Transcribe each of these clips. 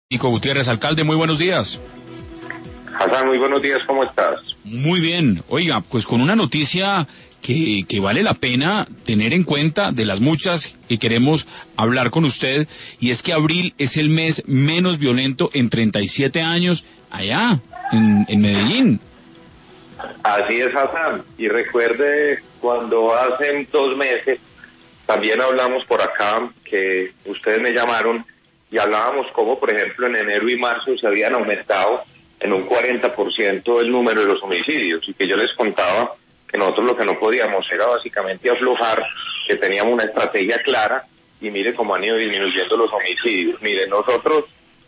Nico Gutiérrez, alcalde, muy buenos días. Hassan, muy buenos días, ¿cómo estás? Muy bien. Oiga, pues con una noticia que vale la pena tener en cuenta de las muchas que queremos hablar con usted, y es que abril es el mes menos violento en 37 años allá, en Medellín. Así es, Hassan, y recuerde cuando hace 2 meses también hablamos por acá, que ustedes me llamaron y hablábamos cómo, por ejemplo, en enero y marzo se habían aumentado en un 40% el número de los homicidios, y que yo les contaba que nosotros lo que no podíamos era básicamente aflojar, que teníamos una estrategia clara, y mire cómo han ido disminuyendo los homicidios. Mire, nosotros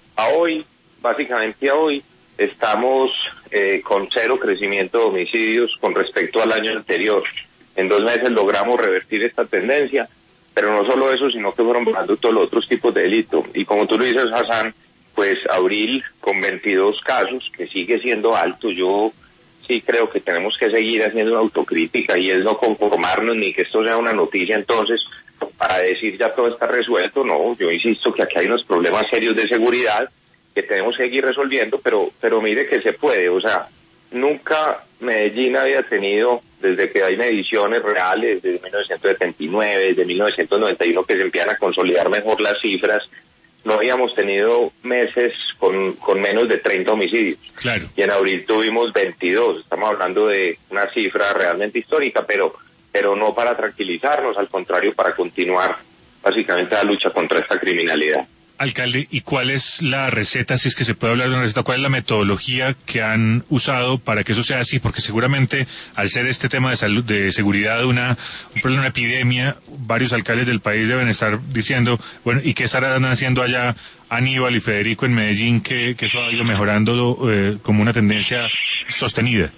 básicamente a hoy, estamos con 0 crecimiento de homicidios con respecto al año anterior. En 2 meses logramos revertir esta tendencia, pero no solo eso, sino que fueron bajando todos los otros tipos de delito. Y como tú lo dices, Hassan, pues abril con 22 casos, que sigue siendo alto. Yo sí creo que tenemos que seguir haciendo una autocrítica, y es no conformarnos ni que esto sea una noticia entonces para decir ya todo está resuelto. No, yo insisto que aquí hay unos problemas serios de seguridad que tenemos que seguir resolviendo, pero mire que se puede. O sea, nunca Medellín había tenido, desde que hay mediciones reales, desde 1979, desde 1991, que se empiezan a consolidar mejor las cifras, no habíamos tenido meses con menos de 30 homicidios. Claro. Y en abril tuvimos 22. Estamos hablando de una cifra realmente histórica, pero no para tranquilizarnos, al contrario, para continuar básicamente la lucha contra esta criminalidad. Alcalde, ¿y cuál es la receta, si es que se puede hablar de una receta, cuál es la metodología que han usado para que eso sea así? Porque seguramente, al ser este tema de salud, de seguridad, un problema, una epidemia, varios alcaldes del país deben estar diciendo, bueno, ¿y qué estarán haciendo allá Aníbal y Federico en Medellín, que eso ha ido mejorando como una tendencia sostenida?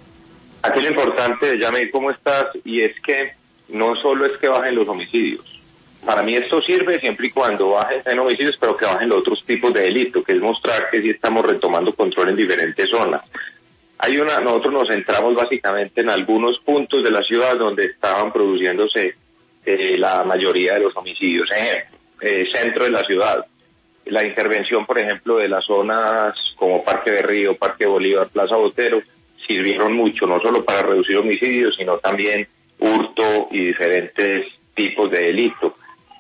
Aquí lo importante, Yamil, ¿cómo estás? Y es que no solo es que bajen los homicidios. Para mí esto sirve siempre y cuando bajen en homicidios, pero que bajen los otros tipos de delito, que es mostrar que sí estamos retomando control en diferentes zonas. Nosotros nos centramos básicamente en algunos puntos de la ciudad donde estaban produciéndose la mayoría de los homicidios. Centro de la ciudad. La intervención, por ejemplo, de las zonas como Parque de Río, Parque Bolívar, Plaza Botero, sirvieron mucho, no solo para reducir homicidios, sino también hurto y diferentes tipos de delito.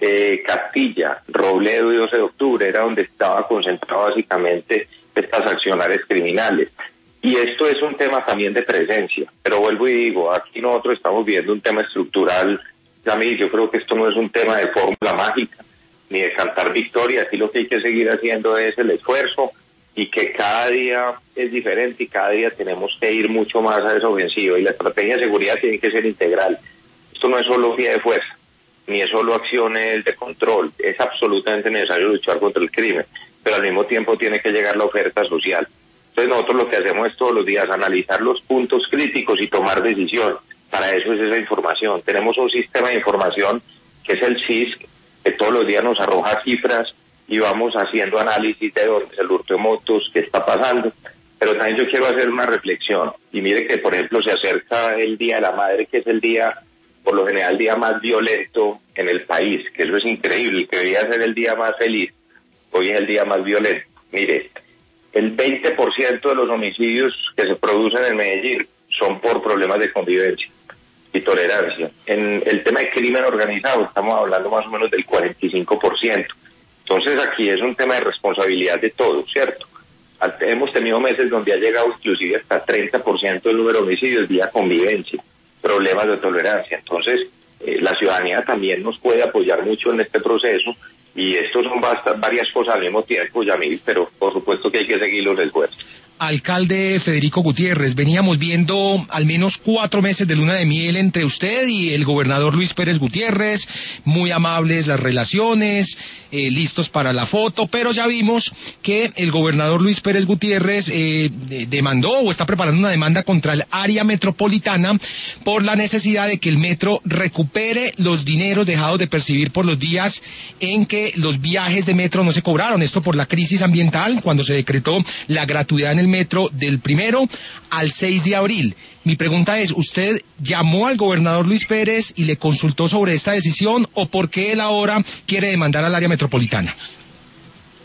Castilla, Robledo y 12 de octubre era donde estaba concentrado básicamente estas acciones criminales. Y esto es un tema también de presencia, pero vuelvo y digo, aquí nosotros estamos viendo un tema estructural. Yamil, yo creo que esto no es un tema de fórmula mágica ni de cantar victoria. Aquí lo que hay que seguir haciendo es el esfuerzo, y que cada día es diferente y cada día tenemos que ir mucho más a esa ofensiva, y la estrategia de seguridad tiene que ser integral. Esto no es solo vía de fuerza, ni es solo acciones de control. Es absolutamente necesario luchar contra el crimen, pero al mismo tiempo tiene que llegar la oferta social. Entonces nosotros lo que hacemos es todos los días analizar los puntos críticos y tomar decisión. Para eso es esa información. Tenemos un sistema de información que es el CISC, que todos los días nos arroja cifras y vamos haciendo análisis de dónde es el hurto de motos, qué está pasando. Pero también yo quiero hacer una reflexión, y mire que, por ejemplo, se acerca el Día de la Madre, que es el día, por lo general, el día más violento en el país, que eso es increíble, que debería ser el día más feliz, hoy es el día más violento. Mire, el 20% de los homicidios que se producen en Medellín son por problemas de convivencia y tolerancia. En el tema de crimen organizado estamos hablando más o menos del 45%. Entonces aquí es un tema de responsabilidad de todos, ¿cierto? Hemos tenido meses donde ha llegado inclusive hasta 30% del número de homicidios vía convivencia, problemas de tolerancia. Entonces la ciudadanía también nos puede apoyar mucho en este proceso, y estos son varias cosas al mismo tiempo, Yamil, pero por supuesto que hay que seguir los esfuerzos. Alcalde Federico Gutiérrez, veníamos viendo al menos 4 meses de luna de miel entre usted y el gobernador Luis Pérez Gutiérrez, muy amables las relaciones, listos para la foto, pero ya vimos que el gobernador Luis Pérez Gutiérrez demandó o está preparando una demanda contra el área metropolitana por la necesidad de que el metro recupere los dineros dejados de percibir por los días en que los viajes de metro no se cobraron. Esto por la crisis ambiental, cuando se decretó la gratuidad en el metro del 1 al 6 de abril. Mi pregunta es, ¿usted llamó al gobernador Luis Pérez y le consultó sobre esta decisión, o por qué él ahora quiere demandar al área metropolitana?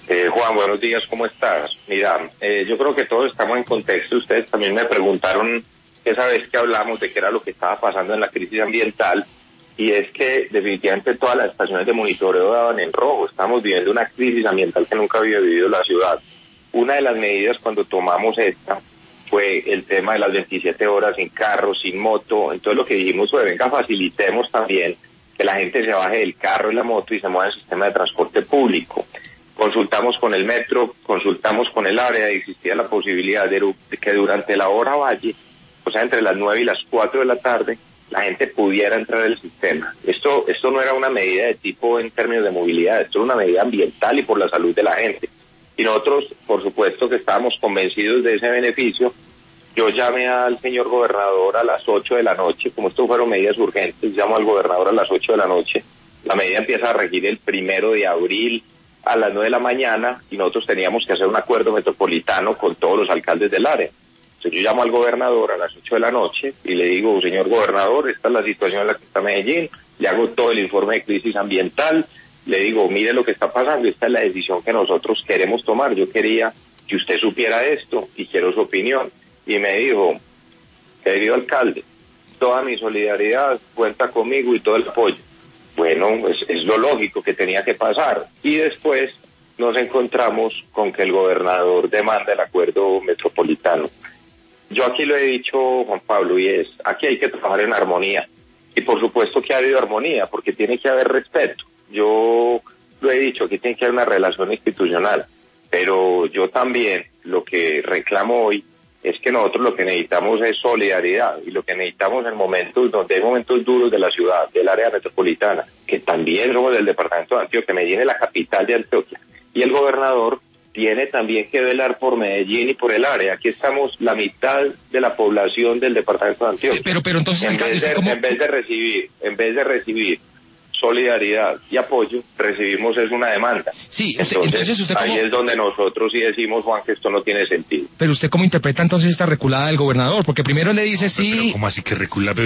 Juan, buenos días, ¿cómo estás? Mira, yo creo que todos estamos en contexto. Ustedes también me preguntaron esa vez que hablamos de qué era lo que estaba pasando en la crisis ambiental, y es que definitivamente todas las estaciones de monitoreo daban en rojo. Estamos viviendo una crisis ambiental que nunca había vivido la ciudad. Una de las medidas cuando tomamos esta fue el tema de las 27 horas sin carro, sin moto. Entonces lo que dijimos fue, venga, facilitemos también que la gente se baje del carro y la moto y se mueva en el sistema de transporte público. Consultamos con el metro, consultamos con el área, y existía la posibilidad de que durante la hora valle, o sea, entre las 9 y las 4 de la tarde, la gente pudiera entrar al sistema. Esto no era una medida de tipo en términos de movilidad, esto era una medida ambiental y por la salud de la gente. Y nosotros, por supuesto que estábamos convencidos de ese beneficio. Yo llamé al señor gobernador a las 8 de la noche, como esto fueron medidas urgentes, llamo al gobernador a las 8 de la noche. La medida empieza a regir el 1 de abril a las 9 de la mañana, y nosotros teníamos que hacer un acuerdo metropolitano con todos los alcaldes del área. Entonces yo llamo al gobernador a las 8 de la noche y le digo, señor gobernador, esta es la situación en la que está Medellín, le hago todo el informe de crisis ambiental, le digo, mire lo que está pasando, esta es la decisión que nosotros queremos tomar, yo quería que usted supiera esto y quiero su opinión. Y me dijo, querido alcalde, toda mi solidaridad, cuenta conmigo y todo el apoyo. Bueno, es lo lógico que tenía que pasar. Y después nos encontramos con que el gobernador demanda el acuerdo metropolitano. Yo aquí lo he dicho, Juan Pablo, y es, aquí hay que trabajar en armonía. Y por supuesto que ha habido armonía, porque tiene que haber respeto. Yo lo he dicho, aquí tiene que haber una relación institucional. Pero yo también lo que reclamo hoy es que nosotros lo que necesitamos es solidaridad, y lo que necesitamos en momentos donde hay momentos duros de la ciudad, del área metropolitana, que también somos del departamento de Antioquia, Medellín es la capital de Antioquia, y el gobernador tiene también que velar por Medellín y por el área. Aquí estamos la mitad de la población del departamento de Antioquia. Pero entonces, alcalde, en vez de recibir solidaridad y apoyo, recibimos es una demanda. Sí, entonces usted ahí es donde nosotros sí decimos, Juan, que esto no tiene sentido. Pero usted cómo interpreta entonces esta reculada del gobernador, porque primero le dice sí. Pero ¿cómo así que recula?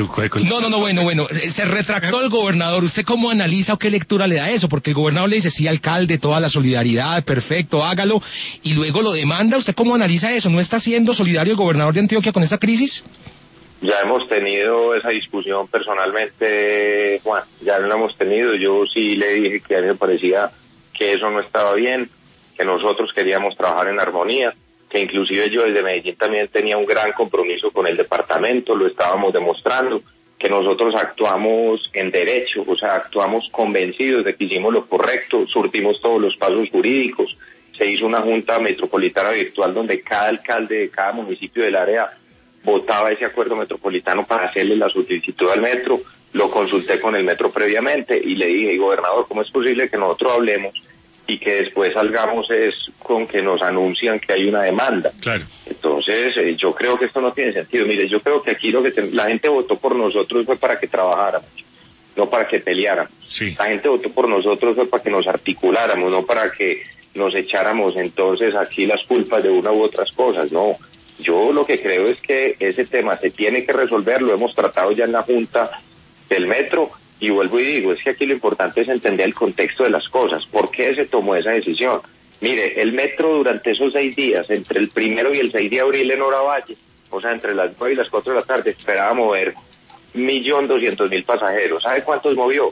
No, se retractó el gobernador. ¿Usted cómo analiza o qué lectura le da eso? Porque el gobernador le dice sí, alcalde, toda la solidaridad, perfecto, hágalo, y luego lo demanda. ¿Usted cómo analiza eso? ¿No está siendo solidario el gobernador de Antioquia con esta crisis? Ya hemos tenido esa discusión personalmente, Juan, ya lo hemos tenido. Yo sí le dije que a mí me parecía que eso no estaba bien, que nosotros queríamos trabajar en armonía, que inclusive yo desde Medellín también tenía un gran compromiso con el departamento, lo estábamos demostrando, que nosotros actuamos en derecho, o sea, actuamos convencidos de que hicimos lo correcto, surtimos todos los pasos jurídicos, se hizo una junta metropolitana virtual donde cada alcalde de cada municipio del área votaba ese acuerdo metropolitano para hacerle la solicitud al metro. Lo consulté con el metro previamente y le dije, gobernador, ¿cómo es posible que nosotros hablemos y que después salgamos es con que nos anuncian que hay una demanda? Claro. Entonces, yo creo que esto no tiene sentido. Mire, yo creo que aquí la gente votó por nosotros fue para que trabajáramos, no para que peleáramos. Sí. La gente votó por nosotros fue para que nos articuláramos, no para que nos echáramos entonces aquí las culpas de una u otras cosas, no. Yo lo que creo es que ese tema se tiene que resolver, lo hemos tratado ya en la Junta del Metro, y vuelvo y digo, es que aquí lo importante es entender el contexto de las cosas, por qué se tomó esa decisión. Mire, el Metro durante esos 6 días, entre el 1 y el 6 de abril en Oravalle, o sea, entre las 9 y las 4 de la tarde, esperaba mover 1.200.000 pasajeros. ¿Sabe cuántos movió?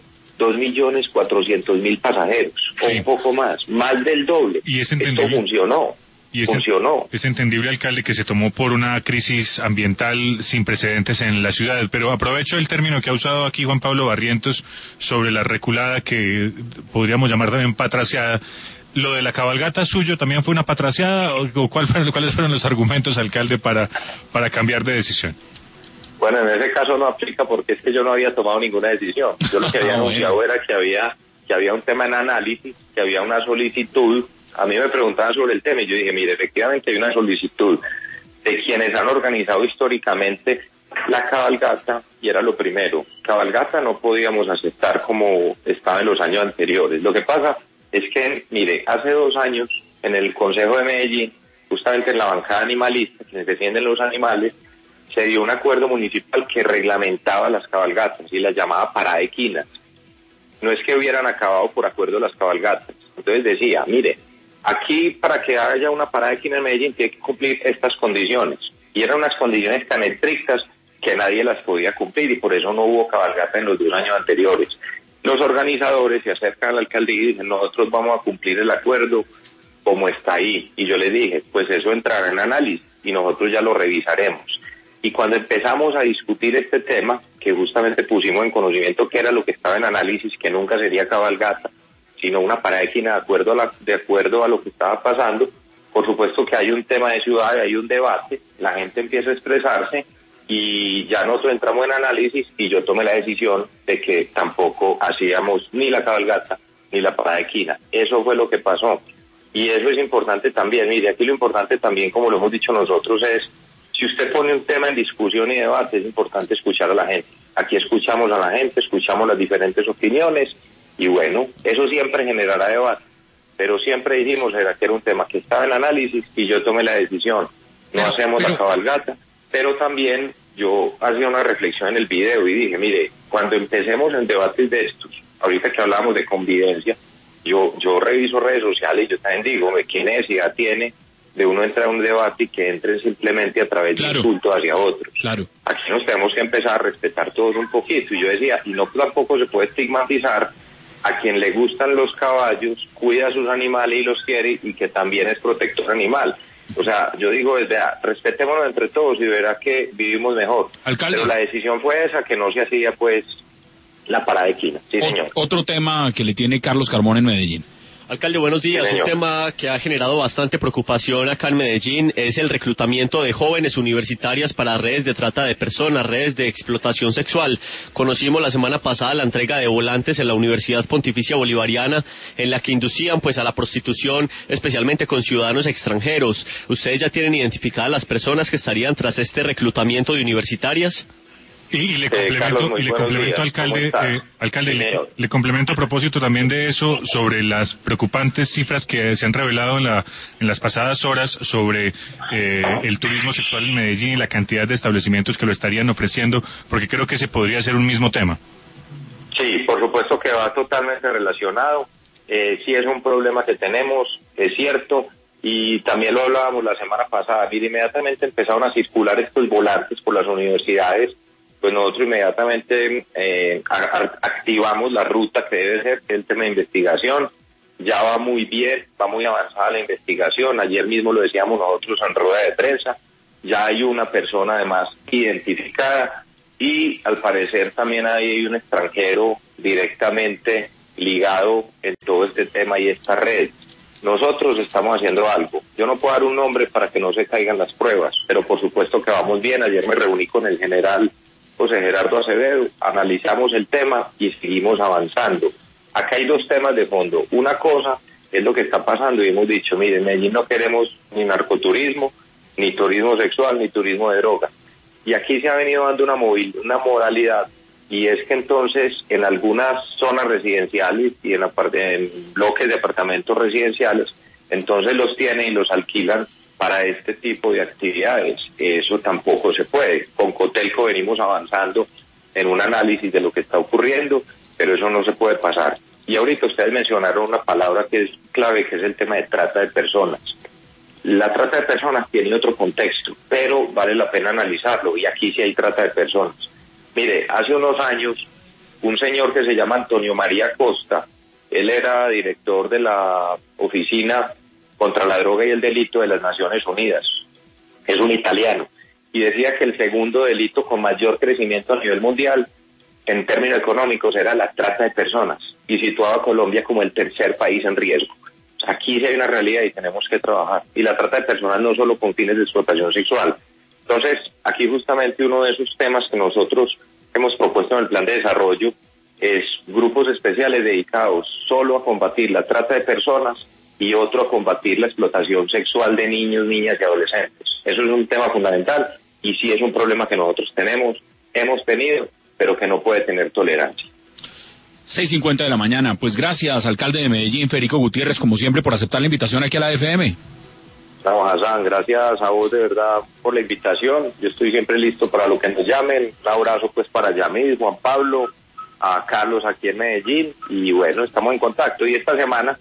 2.400.000 pasajeros, sí, o un poco más del doble. Y esto funcionó. Funcionó. Es entendible, alcalde, que se tomó por una crisis ambiental sin precedentes en la ciudad, pero aprovecho el término que ha usado aquí Juan Pablo Barrientos sobre la reculada, que podríamos llamar también patraciada. ¿Lo de la cabalgata suyo también fue una patraciada, o cuáles fueron los argumentos, alcalde, para cambiar de decisión? Bueno, en ese caso no aplica, porque es que yo no había tomado ninguna decisión. Yo lo que había anunciado era que había un tema en análisis, que había una solicitud. A mí me preguntaban sobre el tema y yo dije, mire, efectivamente hay una solicitud de quienes han organizado históricamente la cabalgata, y era lo primero. Cabalgata no podíamos aceptar como estaba en los años anteriores. Lo que pasa es que, mire, hace 2 años en el Consejo de Medellín, justamente en la bancada animalista, quienes defienden los animales, se dio un acuerdo municipal que reglamentaba las cabalgatas y las llamaba parada equinas. No es que hubieran acabado por acuerdo las cabalgatas. Entonces decía, mire, Aquí, para que haya una parada de esquina en Medellín, tiene que cumplir estas condiciones. Y eran unas condiciones tan estrictas que nadie las podía cumplir y por eso no hubo cabalgata en los 2 años anteriores. Los organizadores se acercan al alcaldía y dicen, nosotros vamos a cumplir el acuerdo como está ahí. Y yo les dije, pues eso entrará en análisis y nosotros ya lo revisaremos. Y cuando empezamos a discutir este tema, que justamente pusimos en conocimiento que era lo que estaba en análisis, que nunca sería cabalgata, sino una parada de esquina de acuerdo a lo que estaba pasando, por supuesto que hay un tema de ciudad, hay un debate, la gente empieza a expresarse y ya nosotros entramos en análisis y yo tomé la decisión de que tampoco hacíamos ni la cabalgata ni la parada de esquina. Eso fue lo que pasó. Y eso es importante también. Mire, aquí lo importante también, como lo hemos dicho nosotros, es, si usted pone un tema en discusión y debate, es importante escuchar a la gente. Aquí escuchamos a la gente, escuchamos las diferentes opiniones, y bueno, eso siempre generará debate. Pero siempre dijimos que era un tema que estaba en análisis, y yo tomé la decisión. No hacemos la cabalgata, pero también yo hacía una reflexión en el video y dije, mire, cuando empecemos en debates de estos, ahorita que hablábamos de convivencia, yo reviso redes sociales y yo también digo, ¿qué necesidad tiene de uno entrar a un debate y que entren simplemente a través de insultos hacia otros? Claro. Aquí nos tenemos que empezar a respetar todos un poquito. Y yo decía, y no tampoco se puede estigmatizar a quien le gustan los caballos, cuida a sus animales y los quiere, y que también es protector animal. O sea, yo digo, respetémonos entre todos y verá que vivimos mejor. Alcalde. Pero la decisión fue esa, que no se hacía pues la parada de esquina. Sí, señor. Otro tema que le tiene Carlos Carmona en Medellín. Alcalde, buenos días. Sí, un tema que ha generado bastante preocupación acá en Medellín es el reclutamiento de jóvenes universitarias para redes de trata de personas, redes de explotación sexual. Conocimos la semana pasada la entrega de volantes en la Universidad Pontificia Bolivariana en la que inducían pues a la prostitución, especialmente con ciudadanos extranjeros. ¿Ustedes ya tienen identificadas las personas que estarían tras este reclutamiento de universitarias? Y le complemento, alcalde, le complemento a propósito también de eso, sobre las preocupantes cifras que se han revelado en las pasadas horas sobre el turismo sexual en Medellín y la cantidad de establecimientos que lo estarían ofreciendo, porque creo que ese podría ser un mismo tema. Sí, por supuesto que va totalmente relacionado. Sí es un problema que tenemos, es cierto, y también lo hablábamos la semana pasada. Mire, inmediatamente empezaron a circular estos volantes por las universidades, pues nosotros inmediatamente activamos la ruta que debe ser, que es el tema de investigación. Ya va muy bien, va muy avanzada la investigación. Ayer mismo lo decíamos nosotros en rueda de prensa. Ya hay una persona además identificada y al parecer también hay un extranjero directamente ligado en todo este tema y esta red. Nosotros estamos haciendo algo. Yo no puedo dar un nombre para que no se caigan las pruebas, pero por supuesto que vamos bien. Ayer me reuní con el general José Gerardo Acevedo, analizamos el tema y seguimos avanzando. Acá hay 2 temas de fondo. Una cosa es lo que está pasando y hemos dicho, mire, en Medellín no queremos ni narcoturismo, ni turismo sexual, ni turismo de droga. Y aquí se ha venido dando una modalidad, y es que entonces en algunas zonas residenciales y en bloques de apartamentos residenciales, entonces los tienen y los alquilan para este tipo de actividades. Eso tampoco se puede. Con Cotelco venimos avanzando en un análisis de lo que está ocurriendo, pero eso no se puede pasar. Y ahorita ustedes mencionaron una palabra que es clave, que es el tema de trata de personas. La trata de personas tiene otro contexto, pero vale la pena analizarlo, y aquí sí hay trata de personas. Mire, hace unos años, un señor que se llama Antonio María Costa, él era director de la Oficina contra la Droga y el Delito de las Naciones Unidas. Es un italiano. Y decía que el segundo delito con mayor crecimiento a nivel mundial, en términos económicos, era la trata de personas. Y situaba a Colombia como el 3er país en riesgo. Aquí sí hay una realidad y tenemos que trabajar. Y la trata de personas no solo con fines de explotación sexual. Entonces, aquí justamente uno de esos temas que nosotros hemos propuesto en el plan de desarrollo es grupos especiales dedicados solo a combatir la trata de personas y otro a combatir la explotación sexual de niños, niñas y adolescentes. Eso es un tema fundamental y sí es un problema que nosotros hemos tenido, pero que no puede tener tolerancia. 6:50 de la mañana. Pues gracias, alcalde de Medellín, Federico Gutiérrez, como siempre, por aceptar la invitación aquí a la FM. No, Hassan, gracias a vos de verdad por la invitación. Yo estoy siempre listo para lo que nos llamen. Un abrazo pues para Yamil, Juan Pablo, a Carlos aquí en Medellín, y bueno, estamos en contacto. Y esta semana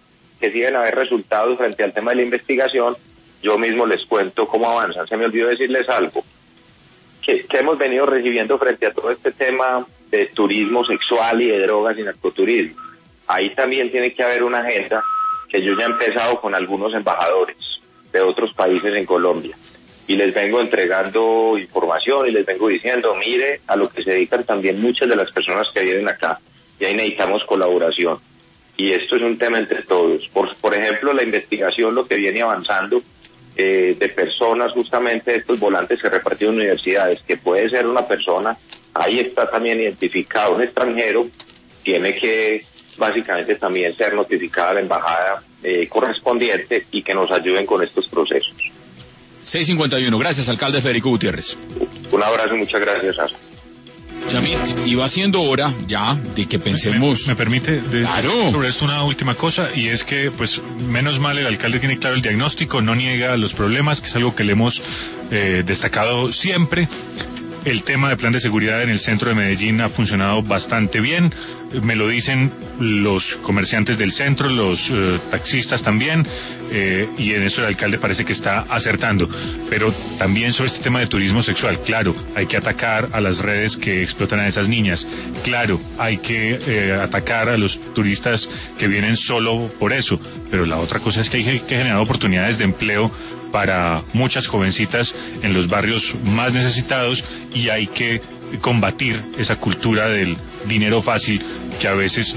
que sí deben haber resultados frente al tema de la investigación. Yo mismo les cuento cómo avanzan. Se me olvidó decirles algo, que hemos venido recibiendo frente a todo este tema de turismo sexual y de drogas y narcoturismo. Ahí también tiene que haber una agenda que yo ya he empezado con algunos embajadores de otros países en Colombia. Y les vengo entregando información y les vengo diciendo, mire a lo que se dedican también muchas de las personas que vienen acá. Y ahí necesitamos colaboración. Y esto es un tema entre todos. Por ejemplo, la investigación, lo que viene avanzando de personas, justamente estos volantes que repartieron universidades, que puede ser una persona, ahí está también identificado un extranjero, tiene que básicamente también ser notificada a la embajada correspondiente y que nos ayuden con estos procesos. 6:51. Gracias, alcalde Federico Gutiérrez. Un abrazo y muchas gracias, Asa. Yamit, y va siendo hora ya de que pensemos... ¿Me permite Claro. sobre esto una última cosa? Y es que, pues, menos mal el alcalde tiene claro el diagnóstico, no niega los problemas, que es algo que le hemos destacado siempre. El tema de plan de seguridad en el centro de Medellín ha funcionado bastante bien. Me lo dicen los comerciantes del centro, los taxistas también, y en eso el alcalde parece que está acertando. Pero también sobre este tema de turismo sexual, claro, hay que atacar a las redes que explotan a esas niñas. Claro, hay que atacar a los turistas que vienen solo por eso. Pero la otra cosa es que hay que generar oportunidades de empleo para muchas jovencitas en los barrios más necesitados, y hay que combatir esa cultura del dinero fácil que a veces